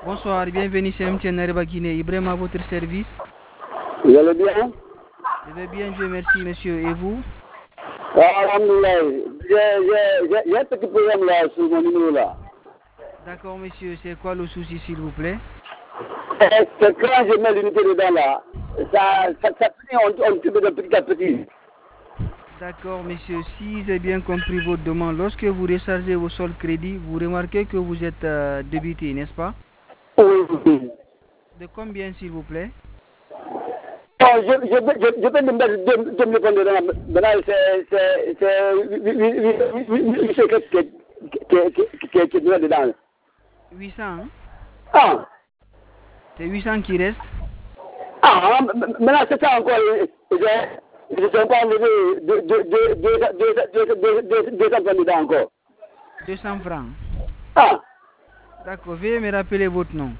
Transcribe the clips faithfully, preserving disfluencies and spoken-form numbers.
Bonsoir, bienvenue chez M T N Areba Guinée. Ibrahim à votre service. Vous allez bien? Je vais bien, Dieu merci, monsieur. Et vous? Alhamdoulilah. J'ai un petit problème là sur mon numéro là. D'accord, monsieur. C'est quoi le souci, s'il vous plaît? C'est quand je mets l'unité dedans là, ça, ça, ça finit un, un petit peu de petit à petit. D'accord, monsieur. Si j'ai bien compris votre demande, lorsque vous rechargez vos soldes crédits, vous remarquez que vous êtes euh, débité, n'est-ce pas? Oui. De combien, s'il vous plaît? Non, je, je, je, je peux me mettre deux, deux mille dedans. Maintenant, c'est c'est c'est huit cents qui est dedans. huit cents, hein? Ah, C'est huit cents qui restent? ah, maintenant c'est ça encore. Je ne sais pas enlever deux cents dedans encore. deux cents francs. Ah, D'accord, veuillez me rappeler votre nom.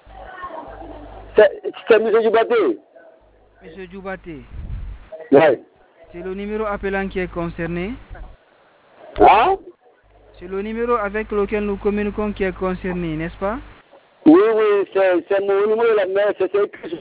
c'est M. Djubaté. Monsieur Djoubaté, Oui. c'est le numéro appelant qui est concerné. Hein? C'est le numéro avec lequel nous communiquons qui est concerné, n'est-ce pas? Oui, oui, c'est mon numéro là, mais c'est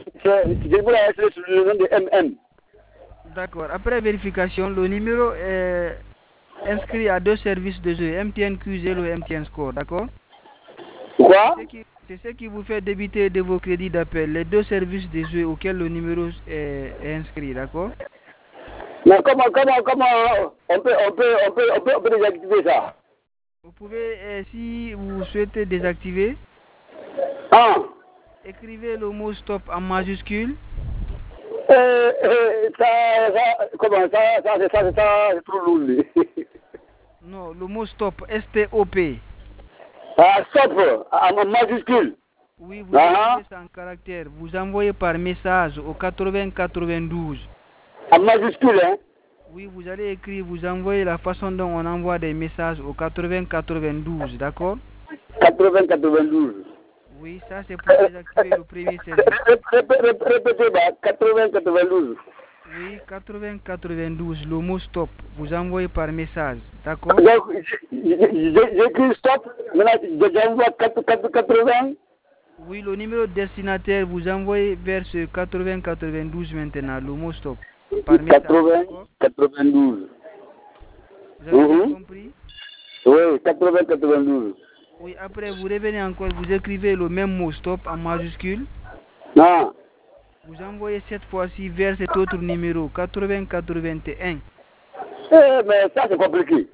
le nom de M M. D'accord. Après vérification, le numéro est inscrit à deux services de jeu, M T N Q Z et M T N Score, d'accord? Quoi? C'est ce qui vous fait débiter de vos crédits d'appel, les deux services de jeu auxquels le numéro est, est inscrit, d'accord? Mais comment, comment, comment on peut, on peut, on peut, on peut, on peut désactiver ça? Vous pouvez, euh, si vous souhaitez désactiver, Ah? écrivez le mot stop en majuscule. Euh, euh, ça, ça, comment, ça, ça, ça, ça, ça c'est trop lourd. Non, le mot stop, S T O P. Ah, stop, en majuscule. Oui, vous Ah, écrivez ça en caractère. Vous envoyez par message au quatre-vingts quatre-vingt-douze. en majuscule, hein? Oui, vous allez écrire, vous envoyez la façon dont on envoie des messages au quatre-vingts quatre-vingt-douze, d'accord? quatre-vingts quatre-vingt-douze. Oui, ça c'est pour désactiver le premier service. Répétez, quatre-vingts quatre-vingt-douze. Oui, quatre-vingts quatre-vingt-douze, le mot stop, vous envoyez par message, d'accord? Donc, j'écris stop, maintenant j'envoie quatre-vingts. Oui, le numéro de destinataire, vous envoyez vers ce quatre-vingts quatre-vingt-douze maintenant, le mot stop, par message, quatre-vingts d'accord? quatre-vingt-douze. Vous avez bien compris? Oui, quatre-vingts quatre-vingt-douze. Oui, après vous revenez encore, vous écrivez le même mot stop en majuscule. Non. Vous envoyez cette fois-ci vers cet autre numéro, quatre-vingts quatre-vingt-un. Eh, mais ça c'est compliqué.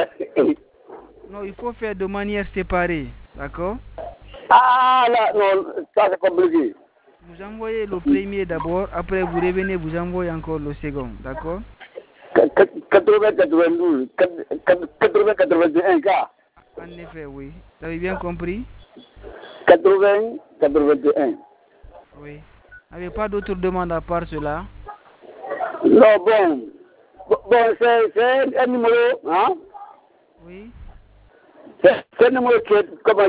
Non, il faut faire de manière séparée, d'accord? Ah là, non, ça c'est compliqué. Vous envoyez le premier d'abord, après vous revenez, vous envoyez encore le second, d'accord? quatre-vingts quatre-vingt-douze, quatre-vingts quatre-vingt-un cas. En effet, oui. Vous avez bien compris? quatre-vingts quatre-vingt-un. Oui. Vous n'avez pas d'autres demandes à part cela? Non, bon. Bon, c'est un numéro, hein? Oui. C'est un numéro qui est, comment